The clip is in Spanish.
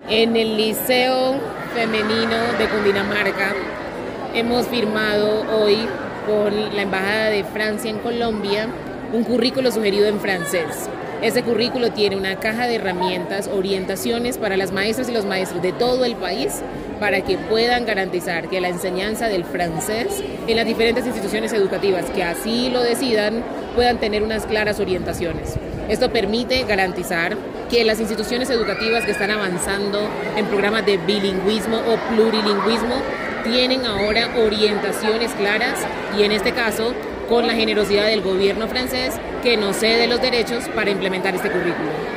En el Liceo Femenino de Cundinamarca hemos firmado hoy con la Embajada de Francia en Colombia un currículo sugerido en francés. Ese currículo tiene una caja de herramientas, orientaciones para las maestras y los maestros de todo el país para que puedan garantizar que la enseñanza del francés en las diferentes instituciones educativas que así lo decidan puedan tener unas claras orientaciones. Esto permite garantizar que las instituciones educativas que están avanzando en programas de bilingüismo o plurilingüismo tienen ahora orientaciones claras y en este caso con la generosidad del gobierno francés que nos cede los derechos para implementar este currículo.